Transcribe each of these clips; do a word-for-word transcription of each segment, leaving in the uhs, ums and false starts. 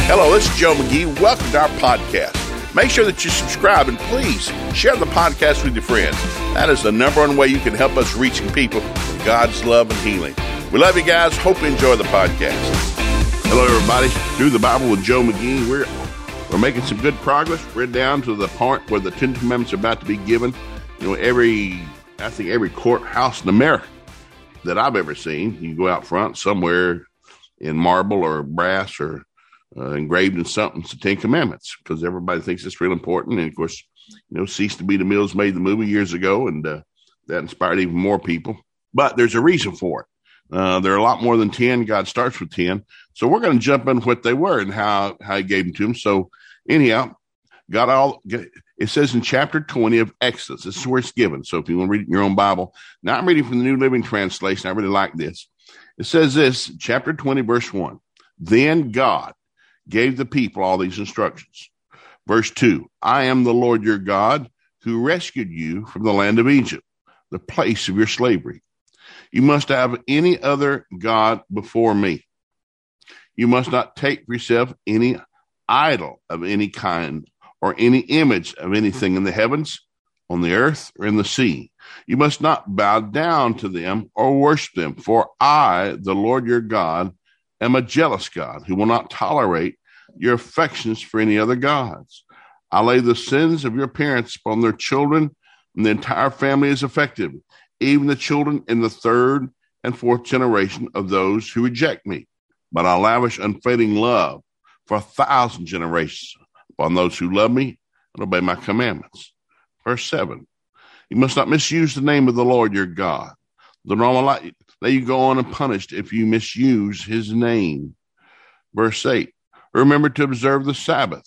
Hello, this is Joe McGee. Welcome to our podcast. Make sure that you subscribe and please share the podcast with your friends. That is the number one way you can help us reaching people with God's love and healing. We love you guys. Hope you enjoy the podcast. Hello, everybody. Through the Bible with Joe McGee. We're we're making some good progress. We're down to the point where the Ten Commandments are about to be given. You know, every I think every courthouse in America that I've ever seen, you go out front somewhere in marble or brass or Uh, engraved in something, it's the Ten Commandments, because everybody thinks it's real important. And of course, you know, Cease to Be the Mills made the movie years ago, and uh, that inspired even more people. But there's a reason for it. Uh, there are a lot more than ten. God starts with ten. So we're going to jump in what they were and how, how he gave them to them. So anyhow, got all, it says in chapter twenty of Exodus, this is where it's given. So if you want to read it in your own Bible, now I'm reading from the New Living Translation. I really like this. It says this, chapter twenty, verse one, then God gave the people all these instructions. Verse two, I am the Lord your God who rescued you from the land of Egypt, the place of your slavery. You must have any other God before me. You must not take for yourself any idol of any kind or any image of anything in the heavens, on the earth, or in the sea. You must not bow down to them or worship them, for I, the Lord your God, am a jealous God who will not tolerate your affections for any other gods. I lay the sins of your parents upon their children, and the entire family is affected, even the children in the third and fourth generation of those who reject me. But I lavish unfailing love for a thousand generations upon those who love me and obey my commandments. Verse seven, you must not misuse the name of the Lord your God. The normal life, let you go unpunished if you misuse his name. Verse eight, remember to observe the Sabbath.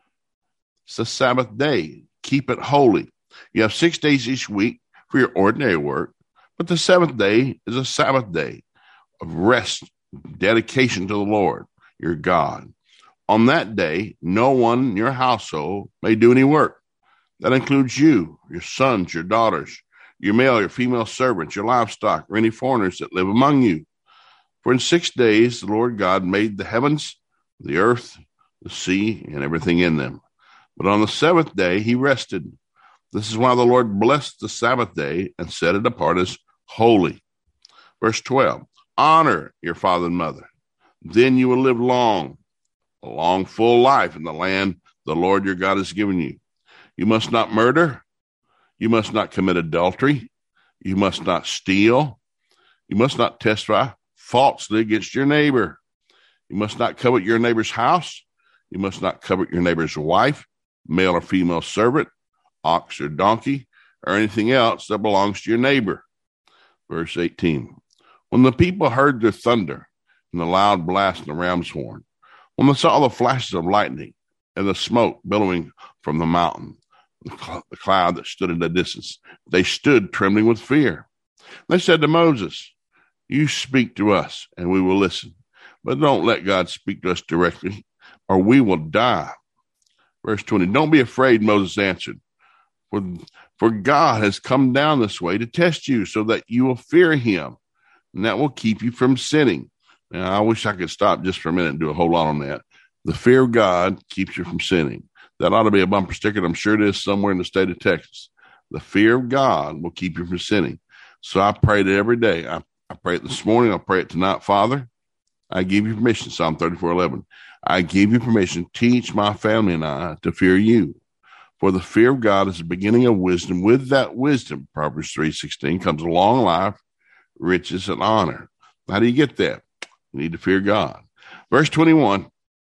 It's the Sabbath day. Keep it holy. You have six days each week for your ordinary work, but the seventh day is a Sabbath day of rest, dedication to the Lord, your God. On that day, no one in your household may do any work. That includes you, your sons, your daughters, your male, your female servants, your livestock, or any foreigners that live among you. For in six days, the Lord God made the heavens, the earth, the sea, and everything in them. But on the seventh day, he rested. This is why the Lord blessed the Sabbath day and set it apart as holy. Verse twelve, honor your father and mother. Then you will live long, a long, full life in the land the Lord your God has given you. You must not murder. You must not commit adultery. You must not steal. You must not testify falsely against your neighbor. You must not covet your neighbor's house. You must not covet your neighbor's wife, male or female servant, ox or donkey, or anything else that belongs to your neighbor. Verse eighteen, when the people heard the thunder and the loud blast of the ram's horn, when they saw the flashes of lightning and the smoke billowing from the mountain, the cloud that stood in the distance, they stood trembling with fear. They said to Moses, you speak to us and we will listen, but don't let God speak to us directly or we will die. Verse twenty, don't be afraid, Moses answered, for, for God has come down this way to test you so that you will fear him, and that will keep you from sinning. Now, I wish I could stop just for a minute and do a whole lot on that. The fear of God keeps you from sinning. That ought to be a bumper sticker. I'm sure it is somewhere in the state of Texas. The fear of God will keep you from sinning. So I prayed it every day. I, I pray it this morning. I'll pray it tonight. Father, I give you permission, Psalm thirty-four eleven. I give you permission, teach my family and I to fear you. For the fear of God is the beginning of wisdom. With that wisdom, Proverbs three sixteen, comes a long life, riches, and honor. How do you get that? You need to fear God. Verse twenty-one,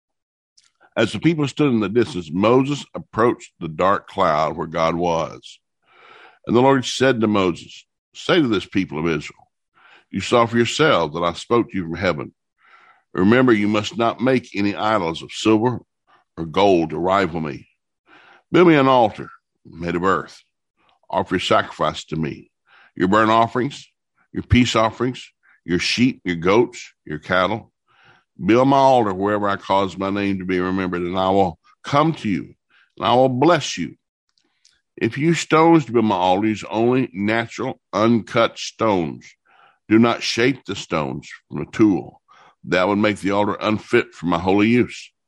as the people stood in the distance, Moses approached the dark cloud where God was. And the Lord said to Moses, say to this people of Israel, you saw for yourselves that I spoke to you from heaven. Remember, you must not make any idols of silver or gold to rival me. Build me an altar made of earth. Offer your sacrifice to me, your burnt offerings, your peace offerings, your sheep, your goats, your cattle. Build my altar wherever I cause my name to be remembered, and I will come to you, and I will bless you. If you use stones to build my altar, use only natural, uncut stones. Do not shape the stones from a tool. That would make the altar unfit for my holy use.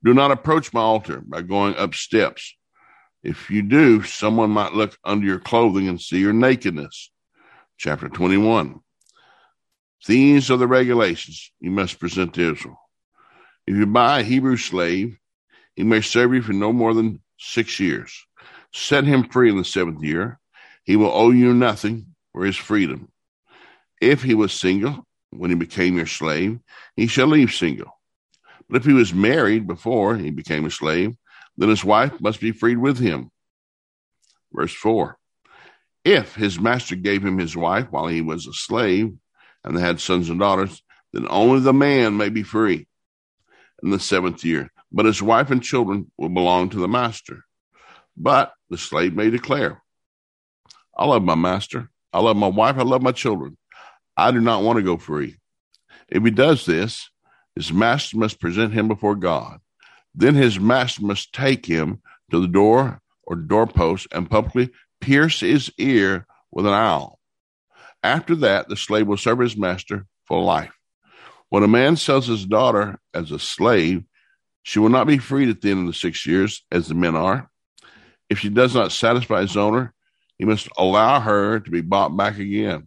Do not approach my altar by going up steps. If you do, someone might look under your clothing and see your nakedness. Chapter twenty-one. These are the regulations you must present to Israel. If you buy a Hebrew slave, he may serve you for no more than six years. Set him free in the seventh year. He will owe you nothing for his freedom. If he was single when he became your slave, he shall leave single. But if he was married before he became a slave, then his wife must be freed with him. Verse four. If his master gave him his wife while he was a slave, and they had sons and daughters, then only the man may be free in the seventh year. But his wife and children will belong to the master. But the slave may declare, I love my master. I love my wife. I love my children. I do not want to go free. If he does this, his master must present him before God. Then his master must take him to the door or doorpost and publicly pierce his ear with an awl. After that, the slave will serve his master for life. When a man sells his daughter as a slave, she will not be freed at the end of the six years, as the men are. If she does not satisfy his owner, he must allow her to be bought back again.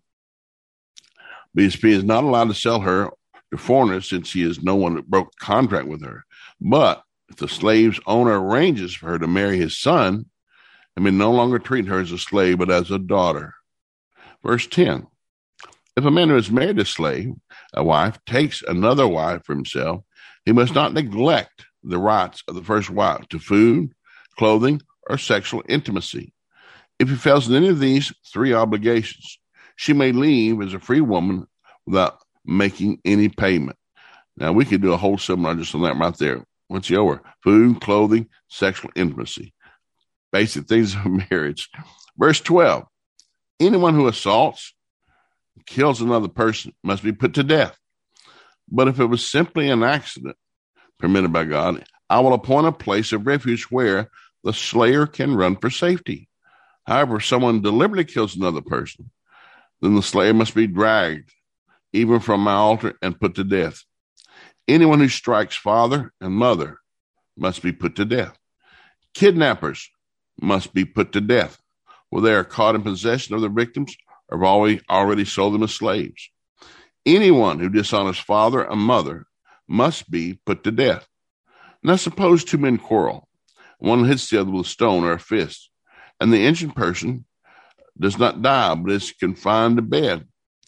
B S P is not allowed to sell her to foreigners since he is no one that broke contract with her. But if the slave's owner arranges for her to marry his son, he may no longer treat her as a slave, but as a daughter. Verse ten. If a man who has married a slave, a wife, takes another wife for himself, he must not neglect the rights of the first wife to food, clothing, or sexual intimacy. If he fails in any of these three obligations, she may leave as a free woman without making any payment. Now, we could do a whole seminar just on that right there. What's the over? Food, clothing, sexual intimacy. Basic things of marriage. Verse twelve. Anyone who assaults, kills another person must be put to death. But if it was simply an accident permitted by God, I will appoint a place of refuge where the slayer can run for safety. However, if someone deliberately kills another person, then the slayer must be dragged even from my altar and put to death. Anyone who strikes father and mother must be put to death. Kidnappers must be put to death, whether they are caught in possession of their victims or have already, already sold them as slaves. Anyone who dishonors father and mother must be put to death. Now suppose two men quarrel. One hits the other with a stone or a fist, and the injured person does not die, but is confined to bed.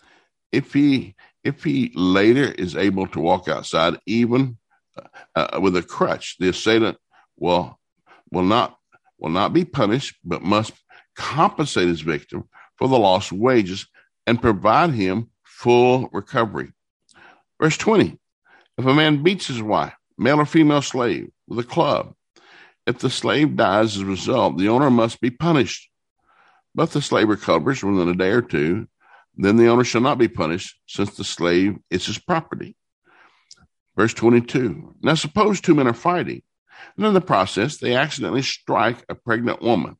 If he if he later is able to walk outside, even uh, with a crutch, the assailant will will not will not be punished, but must compensate his victim for the lost wages and provide him full recovery. Verse twenty, if a man beats his wife, male or female slave, with a club, if the slave dies as a result, the owner must be punished. But if the slave recovers within a day or two, then the owner shall not be punished, since the slave is his property. Verse twenty-two, now suppose two men are fighting, and in the process they accidentally strike a pregnant woman,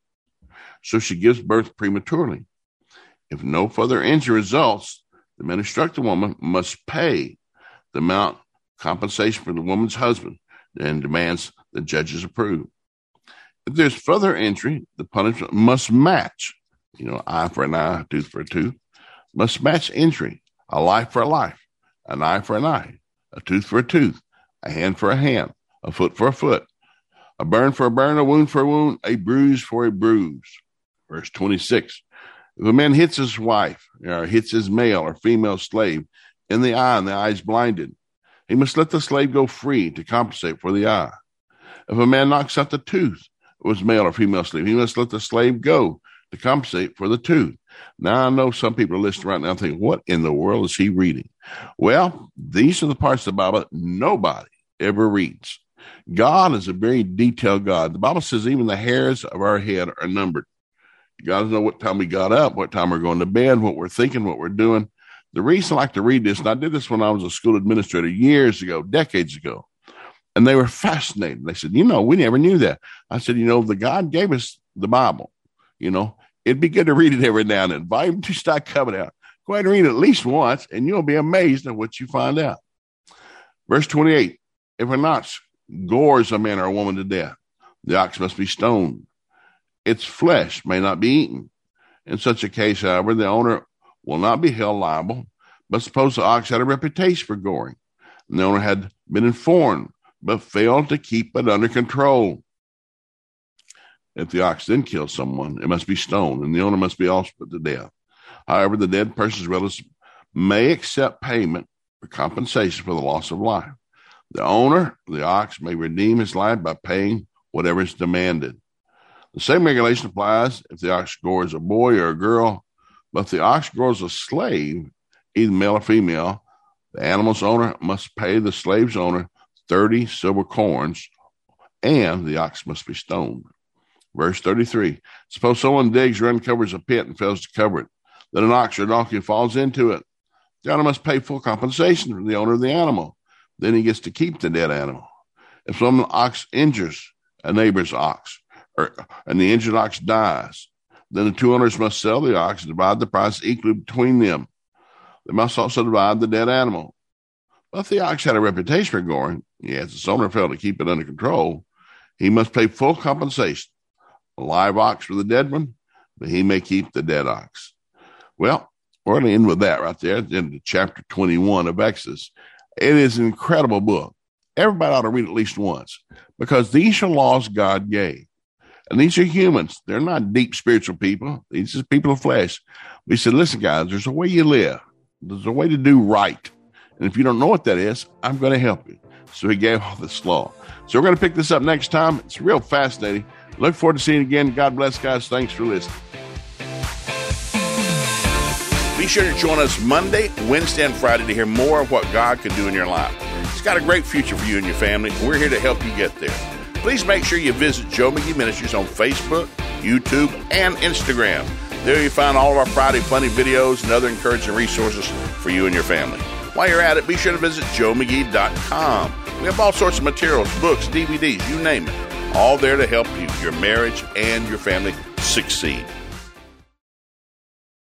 so she gives birth prematurely. If no further injury results, the man who struck the woman must pay the amount of compensation for the woman's husband and demands the judges approve. If there's further injury, the punishment must match, you know, eye for an eye, tooth for a tooth, must match injury, a life for a life, an eye for an eye, a tooth for a tooth, a hand for a hand, a foot for a foot, a burn for a burn, a wound for a wound, a bruise for a bruise. Verse twenty-six, if a man hits his wife or hits his male or female slave in the eye and the eye is blinded, he must let the slave go free to compensate for the eye. If a man knocks out the tooth of his male or female slave, he must let the slave go to compensate for the tooth. Now, I know some people are listening right now and think, what in the world is he reading? Well, these are the parts of the Bible that nobody ever reads. God is a very detailed God. The Bible says even the hairs of our head are numbered. God doesn't know what time we got up, what time we're going to bed, what we're thinking, what we're doing. The reason I like to read this, and I did this when I was a school administrator years ago, decades ago, and they were fascinated. They said, you know, we never knew that. I said, you know, the God gave us the Bible. You know, it'd be good to read it every now and then. Volume two start coming out. Go ahead and read it at least once, and you'll be amazed at what you find out. Verse twenty-eight, if an ox gores a man or a woman to death, the ox must be stoned. Its flesh may not be eaten. In such a case, however, the owner will not be held liable, but suppose the ox had a reputation for goring, and the owner had been informed, but failed to keep it under control. If the ox then kills someone, it must be stoned, and the owner must be also put to death. However, the dead person's relatives may accept payment for compensation for the loss of life. The owner of the ox may redeem his life by paying whatever is demanded. The same regulation applies if the ox gores a boy or a girl, but if the ox gores a slave, either male or female, the animal's owner must pay the slave's owner thirty silver coins, and the ox must be stoned. Verse thirty-three, suppose someone digs or uncovers a pit and fails to cover it, then an ox or donkey falls into it. The owner must pay full compensation from the owner of the animal. Then he gets to keep the dead animal. If some ox injures a neighbor's ox, or, and the injured ox dies, then the two owners must sell the ox and divide the price equally between them. They must also divide the dead animal. But if the ox had a reputation for goring, yes, its owner failed to keep it under control, he must pay full compensation. A live ox for the dead one, but he may keep the dead ox. Well, we're going to end with that right there at the end of chapter twenty-one of Exodus. It is an incredible book. Everybody ought to read it at least once, because these are laws God gave. And these are humans. They're not deep spiritual people. These are people of flesh. We said, listen, guys, there's a way you live. There's a way to do right. And if you don't know what that is, I'm going to help you. So he gave all this law. So we're going to pick this up next time. It's real fascinating. Look forward to seeing you again. God bless, guys. Thanks for listening. Be sure to join us Monday, Wednesday, and Friday to hear more of what God can do in your life. He's got a great future for you and your family. We're here to help you get there. Please make sure you visit Joe McGee Ministries on Facebook, YouTube, and Instagram. There you find all of our Friday funny videos and other encouraging resources for you and your family. While you're at it, be sure to visit joe mcgee dot com. We have all sorts of materials, books, D V Ds, you name it, all there to help you, your marriage, and your family succeed.